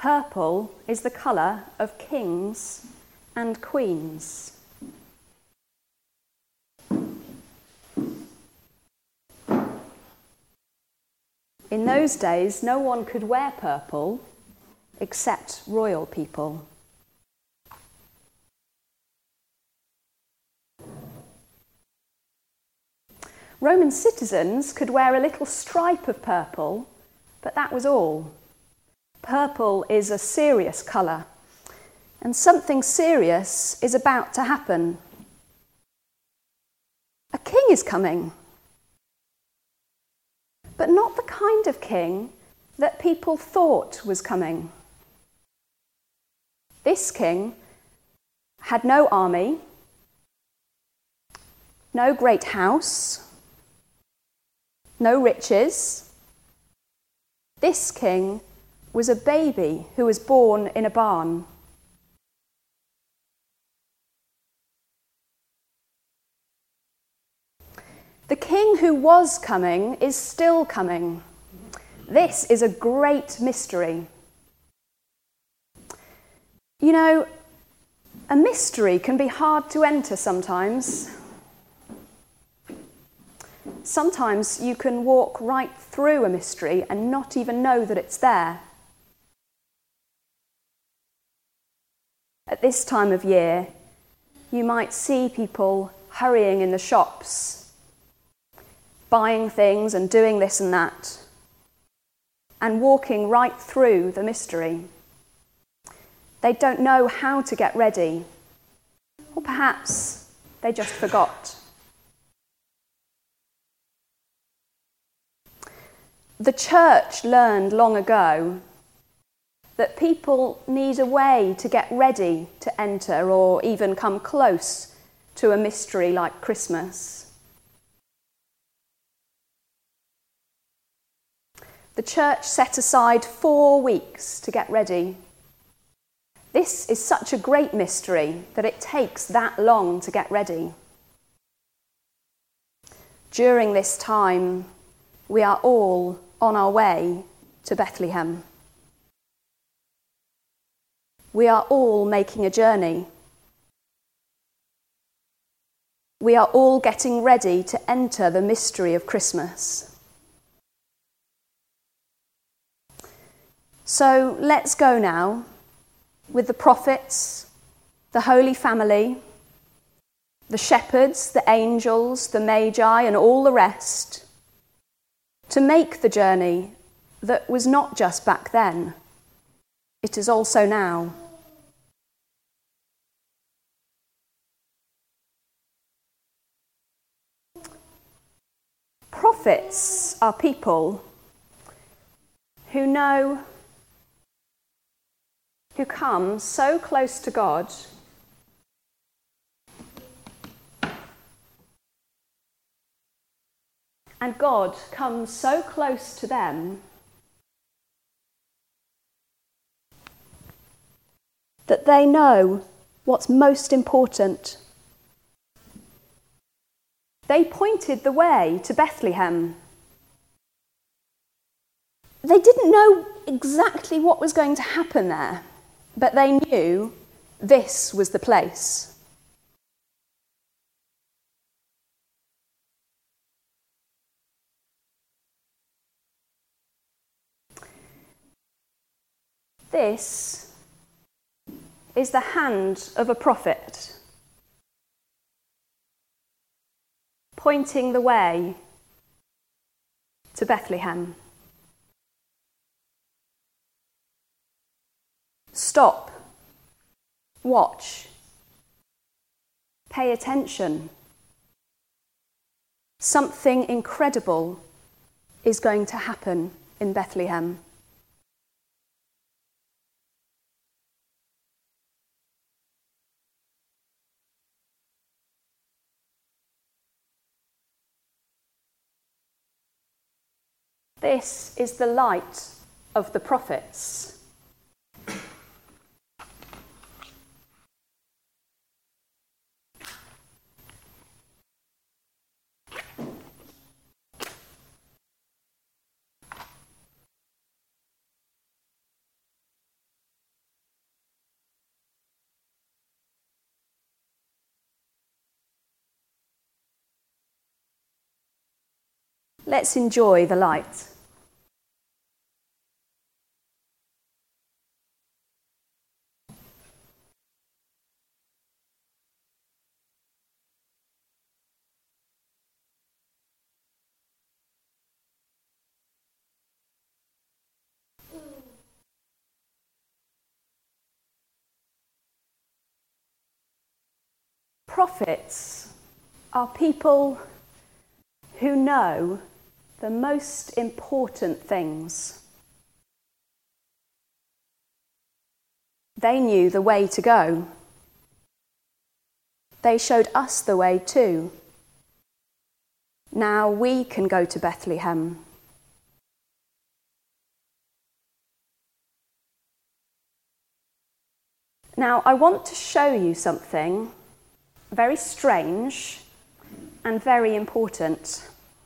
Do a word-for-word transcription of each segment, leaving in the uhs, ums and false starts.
Purple is the colour of kings and queens. In those days, no one could wear purple except royal people. Roman citizens could wear a little stripe of purple, but that was all. Purple is a serious colour, and something serious is about to happen. A king is coming, but not the kind of king that people thought was coming. This king had no army, no great house, no riches. This king was a baby who was born in a barn. The king who was coming is still coming. This is a great mystery. You know, a mystery can be hard to enter sometimes. Sometimes you can walk right through a mystery and not even know that it's there. At this time of year, you might see people hurrying in the shops, buying things and doing this and that, and walking right through the mystery. They don't know how to get ready, or perhaps they just forgot. The church learned long ago that people need a way to get ready to enter or even come close to a mystery like Christmas. The church set aside four weeks to get ready. This is such a great mystery that it takes that long to get ready. During this time, we are all on our way to Bethlehem. We are all making a journey. We are all getting ready to enter the mystery of Christmas. So let's go now with the prophets, the Holy Family, the shepherds, the angels, the magi, and all the rest, to make the journey that was not just back then, it is also now. Prophets are people who know, who come so close to God and God comes so close to them that they know what's most important. They pointed the way to Bethlehem. They didn't know exactly what was going to happen there, but they knew this was the place. This is the hand of a prophet, pointing the way to Bethlehem. Stop, watch, pay attention. Something incredible is going to happen in Bethlehem. This is the light of the prophets. Let's enjoy the light. Prophets are people who know the most important things. They knew the way to go. They showed us the way too. Now we can go to Bethlehem. Now I want to show you something very strange and very important.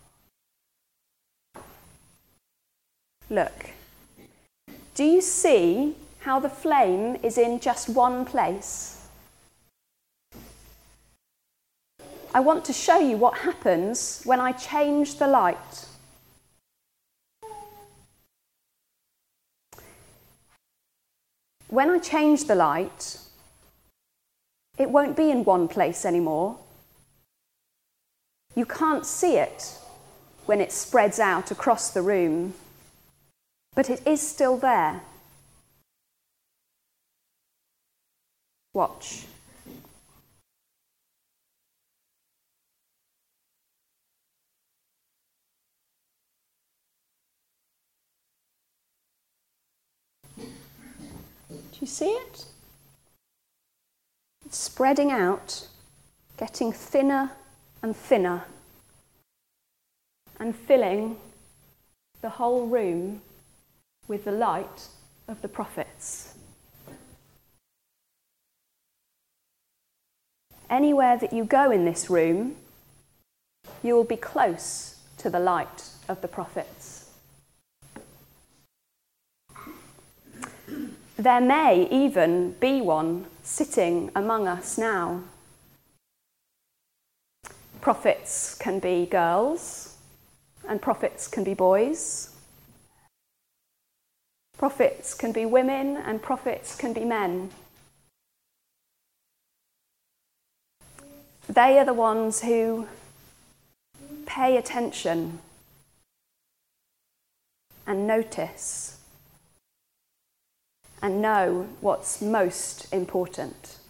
Look, do you see how the flame is in just one place? I want to show you what happens when I change the light. When I change the light, it won't be in one place anymore. You can't see it when it spreads out across the room, but it is still there. Watch. Do you see it? It's spreading out, getting thinner and thinner, and filling the whole room with the light of the prophets. Anywhere that you go in this room, you will be close to the light of the prophets. There may even be one sitting among us now. Prophets can be girls, and prophets can be boys. Prophets can be women, and prophets can be men. They are the ones who pay attention and notice and know what's most important.